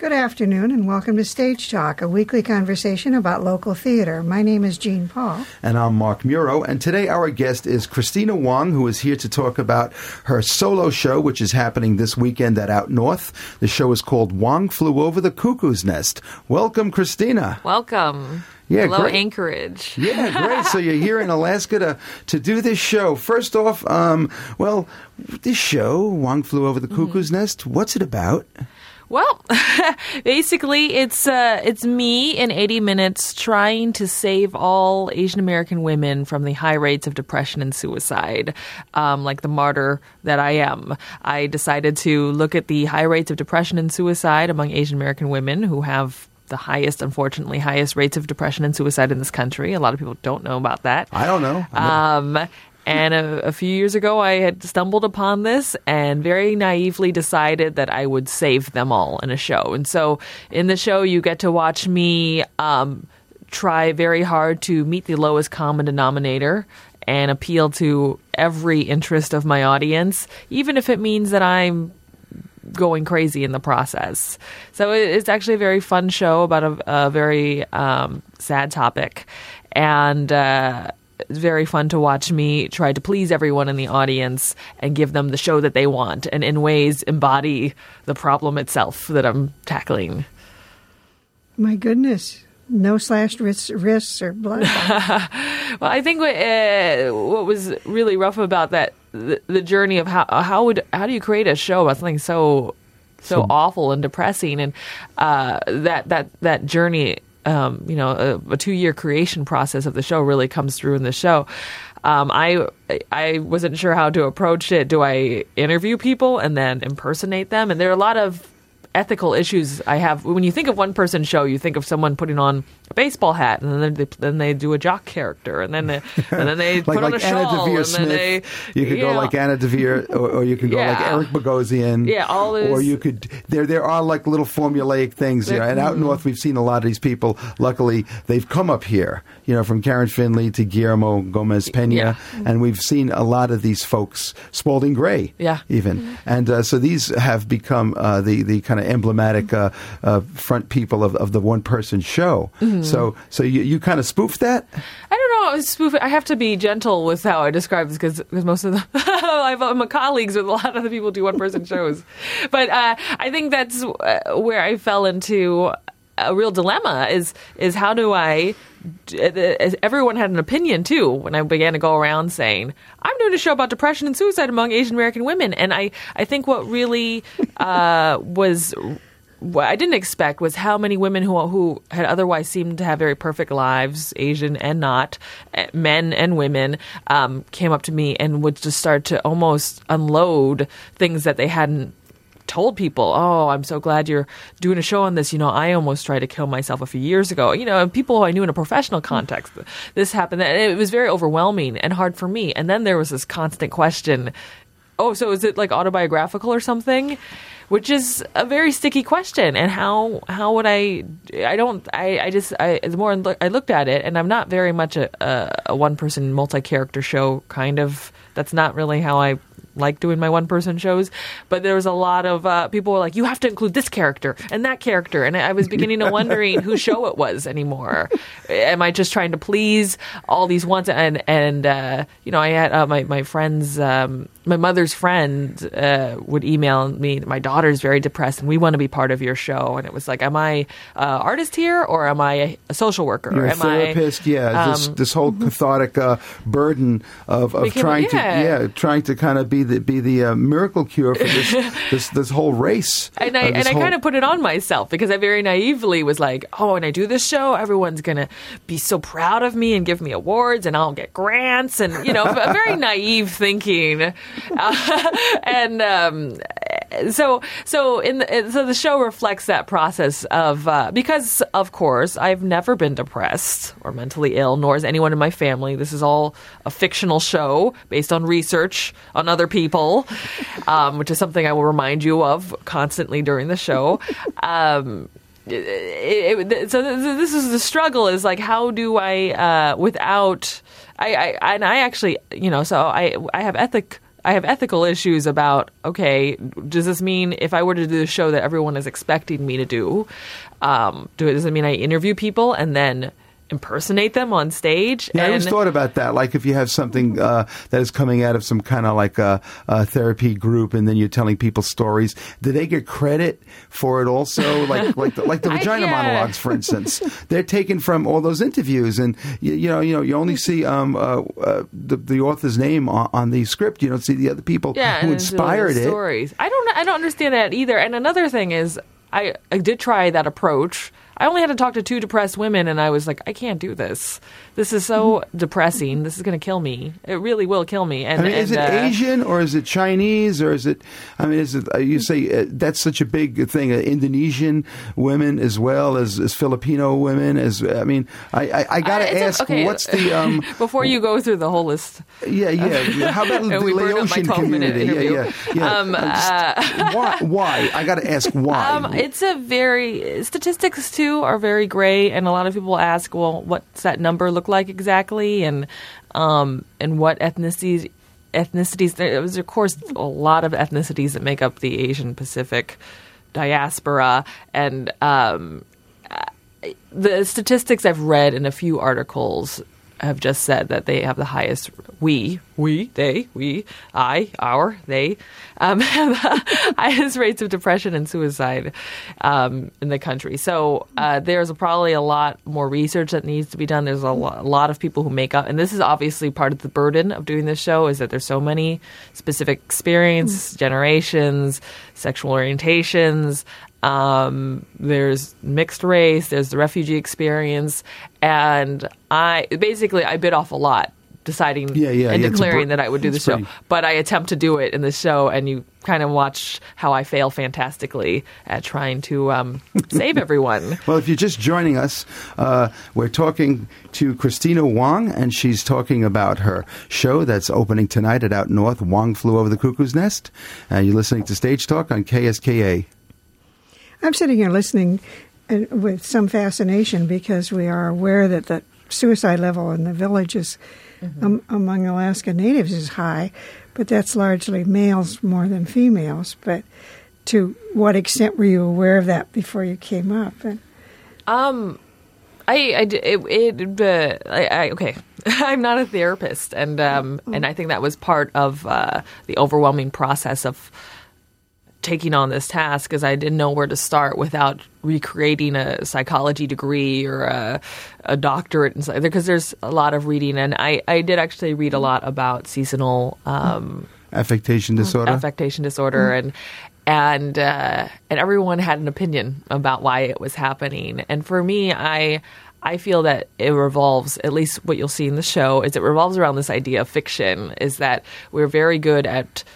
Good afternoon and welcome to Stage Talk, a weekly conversation about local theater. My name is Jean Paul. And I'm Mark Muro. And today our guest is Christina Wong, who is here to talk about her solo show, which is happening this weekend at Out North. The show is called Wong Flew Over the Cuckoo's Nest. Welcome, Christina. Welcome. Yeah, Hello, great. Anchorage. Yeah, great. So you're here in Alaska to do this show. First off, this show, Wong Flew Over the Cuckoo's Nest, what's it about? Well, basically, it's me in 80 minutes trying to save all Asian American women from the high rates of depression and suicide, like the martyr that I am. I decided to look at the high rates of depression and suicide among Asian American women who have the unfortunately highest rates of depression and suicide in this country. A lot of people don't know about that. I don't know. And a few years ago, I had stumbled upon this and very naively decided that I would save them all in a show. And so in the show, you get to watch me try very hard to meet the lowest common denominator and appeal to every interest of my audience, even if it means that I'm going crazy in the process. So it's actually a very fun show about a very sad topic. And it's very fun to watch me try to please everyone in the audience and give them the show that they want and in ways embody the problem itself that I'm tackling. My goodness. No slashed wrists or blood. Well, I think what was really rough about that, the journey of how do you create a show about something so awful and depressing, and that journey. A 2-year creation process of the show really comes through in the show. I wasn't sure how to approach it. Do I interview people and then impersonate them? And there are a lot of ethical issues I have. When you think of one-person show, you think of someone putting on a baseball hat, and then they do a jock character, and then they like, put on a Anna shawl, Deavere and Smith. then You could go like Anna Deavere, or you could go like Eric Bogosian. Yeah, all those. Or you could. There are like little formulaic things. And out north, we've seen a lot of these people. Luckily, they've come up here. From Karen Finley to Guillermo Gomez Pena, and we've seen a lot of these folks. Spalding Gray, even, and so these have become the kind of emblematic front people of the one-person show. Mm-hmm. So you kind of spoofed that? I don't know. Spoof. I have to be gentle with how I describe this because most of the I'm colleagues with a lot of the people who do one-person shows. But I think that's where I fell into a real dilemma is how do I... Everyone had an opinion, too, when I began to go around saying, I'm doing a show about depression and suicide among Asian American women. And I think what really what I didn't expect was how many women who had otherwise seemed to have very perfect lives, Asian and not, men and women, came up to me and would just start to almost unload things that they hadn't told people. Oh, I'm so glad you're doing a show on this. I almost tried to kill myself a few years ago. And people who I knew in a professional context, this happened. And it was very overwhelming and hard for me. And then there was this constant question, oh, so is it like autobiographical or something? Which is a very sticky question. And how would the more I looked at it, and I'm not very much a one-person multi-character show kind of, that's not really how I like doing my one-person shows, but there was a lot of people were like, you have to include this character and that character, and I was beginning to wondering whose show it was anymore. Am I just trying to please all these wants? And I had my friends, my mother's friend would email me, my daughter's very depressed and we want to be part of your show, and it was like, am I an artist here or am I a social worker? You're a therapist, this whole cathartic burden of trying to kind of be the miracle cure for this whole race. And I kind of put it on myself because I very naively was like, oh, when I do this show, everyone's going to be so proud of me and give me awards and I'll get grants and, a very naive thinking. So the show reflects that process of, because of course I've never been depressed or mentally ill, nor is anyone in my family. This is all a fictional show based on research on other people, which is something I will remind you of constantly during the show. So this is the struggle, is like, how do I, I have have ethical issues about, okay, does this mean if I were to do the show that everyone is expecting me to do, does it mean I interview people and then impersonate them on stage? Yeah, I always thought about that. Like if you have something that is coming out of some kind of like a therapy group, and then you're telling people stories, do they get credit for it also? Like the vagina monologues, for instance, they're taken from all those interviews, and you only see the author's name on the script. You don't see the other people who inspired it. Stories. I don't understand that either. And another thing is, I did try that approach. I only had to talk to 2 depressed women, and I was like, I can't do this. This is so depressing. This is going to kill me. It really will kill me. And is it Asian or is it Chinese or is it? I mean, is it? You say that's such a big thing. Indonesian women as well as Filipino women. I gotta ask, okay. What's the before you go through the whole list? Yeah. How about the Laotian community? Yeah. Why? I gotta ask why. It's a very statistics too are very gray, and a lot of people ask, well, what's that number look like exactly, and what ethnicities. There's of course a lot of ethnicities that make up the Asian Pacific diaspora, and the statistics I've read in a few articles have just said that they have the highest they have the highest rates of depression and suicide in the country. So there's probably a lot more research that needs to be done. There's a lot of people who make up, and this is obviously part of the burden of doing this show, is that there's so many specific experience, generations, sexual orientations. There's mixed race, there's the refugee experience, and I bit off a lot deciding and declaring that I would do the show. But I attempt to do it in the show, and you kind of watch how I fail fantastically at trying to save everyone. Well, if you're just joining us, we're talking to Christina Wong, and she's talking about her show that's opening tonight at Out North, Wong Flew Over the Cuckoo's Nest. You're listening to Stage Talk on KSKA. I'm sitting here listening with some fascination because we are aware that the suicide level in the villages among Alaska Natives is high, but that's largely males more than females. But to what extent were you aware of that before you came up? I'm not a therapist, and I think that was part of the overwhelming process of taking on this task, because I didn't know where to start without recreating a psychology degree or a doctorate, because there's a lot of reading, and I did actually read a lot about seasonal affectation disorder, and everyone had an opinion about why it was happening. And for me, I feel that it revolves, at least what you'll see in the show, is it revolves around this idea of fiction, is that we're very good at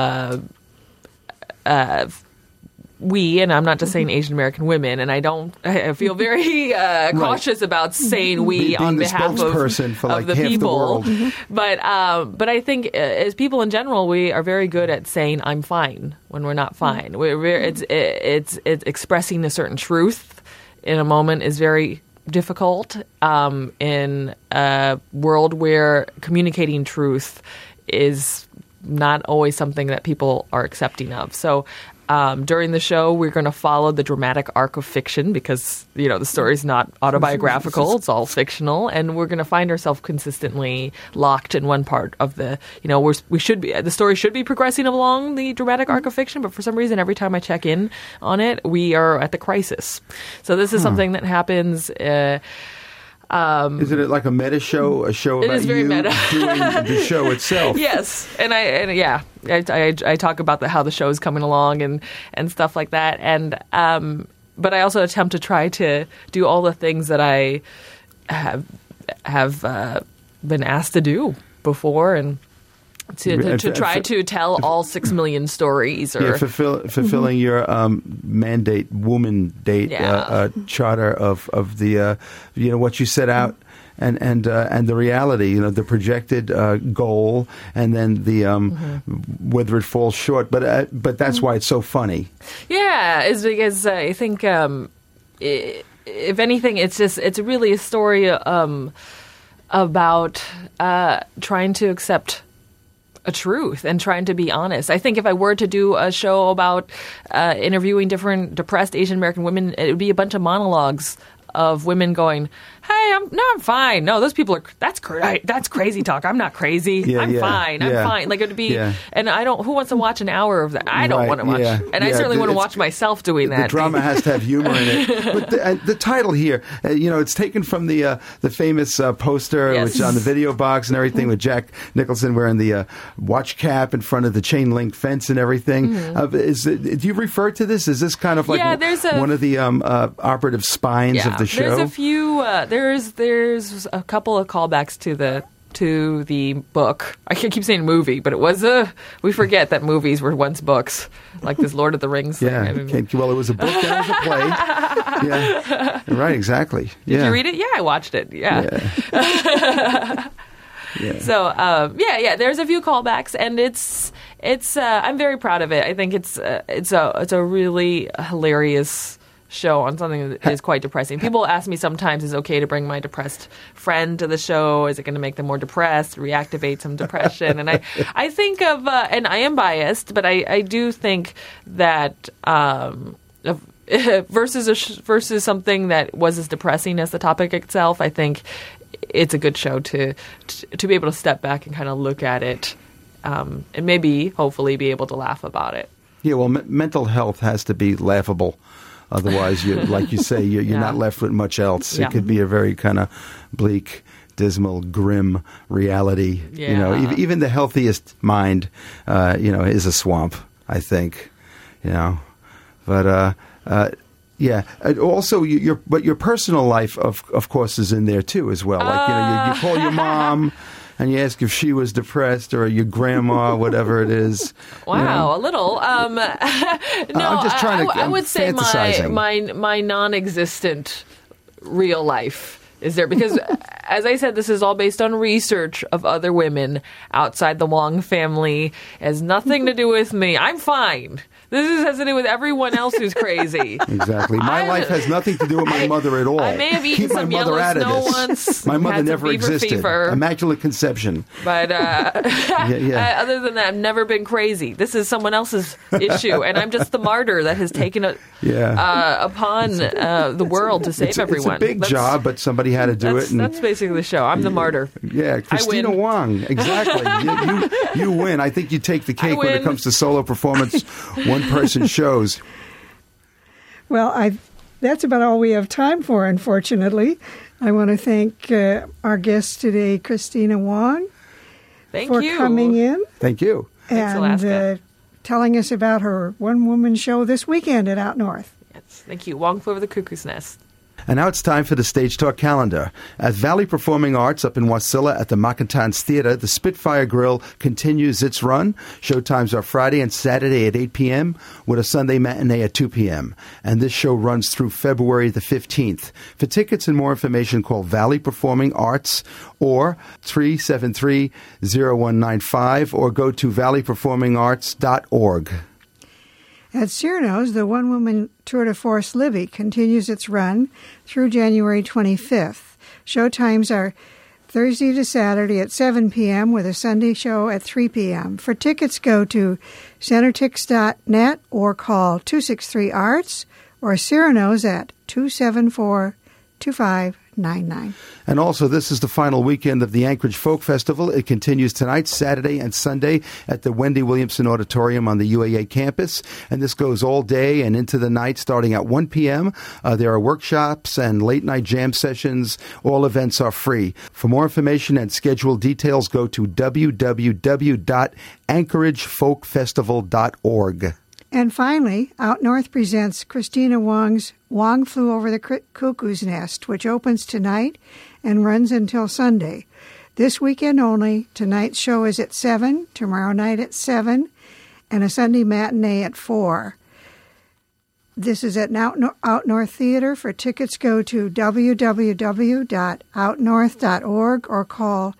and I'm not just saying Asian American women, and I feel very cautious about saying we on behalf of the people. But I think as people in general, we are very good at saying I'm fine when we're not fine. It's expressing a certain truth in a moment is very difficult in a world where communicating truth is not always something that people are accepting of. So during the show, we're going to follow the dramatic arc of fiction because, the story is not autobiographical. It's all fictional. And we're going to find ourselves consistently locked in one part of the, the story should be progressing along the dramatic arc of fiction. But for some reason, every time I check in on it, we are at the crisis. So this is something that happens. Isn't it like a meta show? A show about you doing the show itself? Yes, I talk about how the show is coming along and stuff like that, and but I also attempt to try to do all the things that I have been asked to do before, and to try to tell all 6 million stories, or fulfilling your mandate, woman date charter of the what you set out. And the reality, the projected goal, and then the whether it falls short. But that's why it's so funny. Yeah, is because I think if anything, it's really a story about trying to accept a truth and trying to be honest. I think if I were to do a show about interviewing different depressed Asian American women, it would be a bunch of monologues of women going, "Hey, I'm fine. No, those people that's crazy talk. I'm not crazy. I'm fine. I'm fine." Like it would be, and I don't. Who wants to watch an hour of that? I don't want to watch, and I certainly want to watch myself doing that. The drama has to have humor in it. But the title here, it's taken from the famous poster, which on the video box and everything, with Jack Nicholson wearing the watch cap in front of the chain link fence and everything. Do you refer to this? Is this kind of like one of the operative spines of the show? There's a few. There's a couple of callbacks to the book. I keep saying movie, but it was we forget that movies were once books, like this Lord of the Rings thing. Well, it was a book and it was a play. Yeah, right, exactly. Did you read it? Yeah, I watched it. Yeah. So, there's a few callbacks, and it's I'm very proud of it. I think it's a really hilarious show on something that is quite depressing. People ask me sometimes, is it okay to bring my depressed friend to the show? Is it going to make them more depressed, reactivate some depression? And I think of, and I am biased, but I do think that versus something that was as depressing as the topic itself, I think it's a good show to be able to step back and kind of look at it, and maybe, hopefully, be able to laugh about it. Yeah, well, mental health has to be laughable. Otherwise, like you say, you're not left with much else. Yeah. It could be a very kind of bleak, dismal, grim reality. Yeah. Even the healthiest mind, is a swamp, I think. But also, your personal life, of course, is in there too, as well. Like you call your mom. And you ask if she was depressed, or your grandma, whatever it is. Wow, a little. No, I'm just trying to. I would say my non-existent real life is there, because, as I said, this is all based on research of other women outside the Wong family. It has nothing to do with me. I'm fine. This has to do with everyone else who's crazy. Exactly. My life has nothing to do with my mother at all. I may have eaten some yellow snow once. My mother never existed. Fever. Immaculate conception. But other than that, I've never been crazy. This is someone else's issue, and I'm just the martyr that has taken it upon the world to save everyone. It's a big job, but somebody had to do it. And that's basically the show. I'm the martyr. Yeah, Christina Wong. Exactly. You win. I think you take the cake when it comes to solo performance. One-person shows. Well, that's about all we have time for, unfortunately. I want to thank our guest today, Christina Wong, for coming in. Thank you. And telling us about her one-woman show this weekend at Out North. Yes, thank you. Wong Flew Over the Cuckoo's Nest. And now it's time for the Stage Talk calendar. At Valley Performing Arts up in Wasilla at the Macatans Theater, the Spitfire Grill continues its run. Showtimes are Friday and Saturday at 8 p.m. with a Sunday matinee at 2 p.m. And this show runs through February the 15th. For tickets and more information, call Valley Performing Arts or 373-0195 or go to valleyperformingarts.org. At Cyrano's, the one-woman tour de force Libby continues its run through January 25th. Showtimes are Thursday to Saturday at 7 p.m. with a Sunday show at 3 p.m. For tickets, go to centertix.net or call 263-ARTS or Cyrano's at 274-2599. And also, this is the final weekend of the Anchorage Folk Festival. It continues tonight, Saturday and Sunday at the Wendy Williamson Auditorium on the UAA campus. And this goes all day and into the night starting at 1 p.m. There are workshops and late-night jam sessions. All events are free. For more information and schedule details, go to www.anchoragefolkfestival.org. And finally, Out North presents Christina Wong's Wong Flew Over the Cuckoo's Nest, which opens tonight and runs until Sunday. This weekend only. Tonight's show is at 7, tomorrow night at 7, and a Sunday matinee at 4. This is at Out North Theater. For tickets, go to www.outnorth.org or call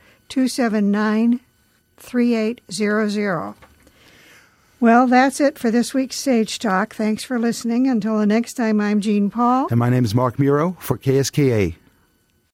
279-3800. Well, that's it for this week's Stage Talk. Thanks for listening. Until the next time, I'm Jean Paul. And my name is Mark Muro for KSKA.